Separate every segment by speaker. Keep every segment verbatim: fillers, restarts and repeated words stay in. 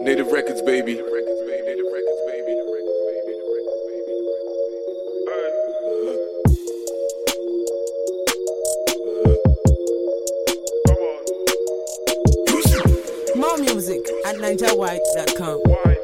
Speaker 1: Native Records, baby.
Speaker 2: More music at ninja white dot com.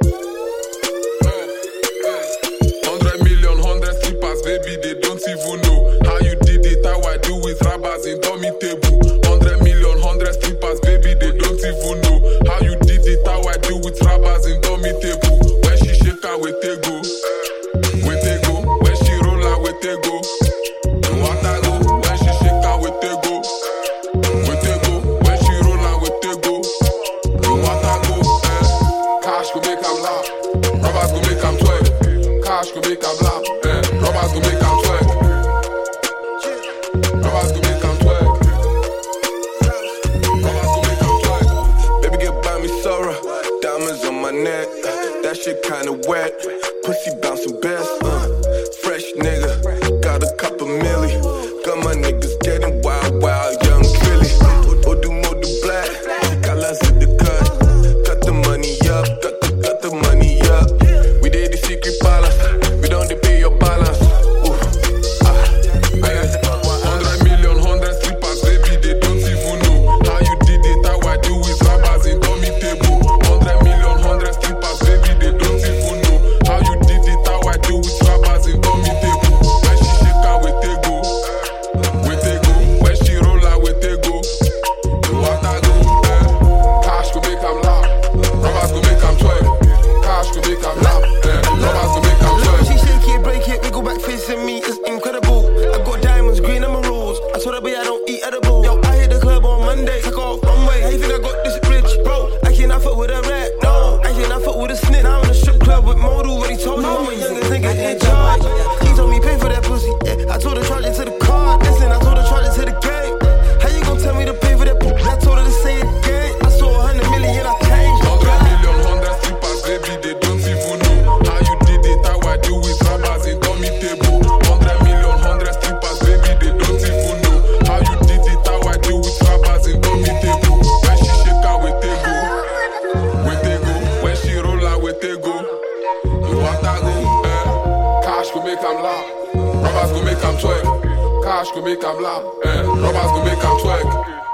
Speaker 1: Hundred million, hundred strippers, baby, they don't even know how you did it, how I do with rappers in dummy table. Hundred million, hundred strippers, baby, they don't even know how you did it, how I do with rappers in dummy table. When she shake her, we take go, we take go. When she roll her, we take go. What I go? When she shake her, we take go, we take go. When she roll her, we take go. What I go? Cash go make 'em laugh, rappers go make 'em twerk. Cash go make 'em laugh, eh? Robbers go make 'em twerk. Robbers go make 'em twerk. Robbers go make 'em twerk.
Speaker 3: Baby, get by me, Sora. Diamonds on my neck. That shit kinda wet. Pussy bouncing best. Uh. Fresh nigga. Got a couple milli. Got my niggas getting wild, wild, young Philly. Odu Modu Black. Got lots of the cut. Got the money up. Got the, got the money up. We did the secret palace. We don't pay your balance. Ooh. Ah.
Speaker 1: Hundred million, hundred strippers, baby, they don't even know how you did it, how I do with rappers in dummy table. Hundred million, hundred strippers, baby, they don't even know how you did it, how I do with rappers in dummy table. When she shake her, we take go, we take go. When she roll her, we take go. What I go? Eh? Cash go make 'em laugh, robbers go make 'em twerk. Cash go make 'em laugh, eh? Robbers go make 'em twerk.
Speaker 3: She shake it, break it, wiggle back facing me, it's incredible. I got diamonds, green emeralds. I told her, babe, I don't eat edible. Yo, I hit the club on Monday, take off runway. How you think I got this rich, bro? I cannot fuck with a rat, no. I cannot fuck with a snitch. I'm in a strip club with Modu, what he told me. I'm a youngest nigga in charge. He told me pay for that pussy. Yeah. I told her charge it to the card. Listen, I told her charge it to the game. How you gon' tell me to pay for that pussy? I told her to say it again. I saw a hundred million, I changed.
Speaker 1: Hundred million, hundred strippers, baby, they don't even know how you did it, how I do with rappers in dummy table. Hundred million, hundred strippers, baby, they don't even know how you did it, how I do with rappers in dummy table. When she shake her, we take go, we take go. When she roll her, we take go. You want that go? Eh? Cash go make 'em laugh, robbers go make 'em twerk. Cash go make 'em laugh, eh? Robbers go make 'em twerk.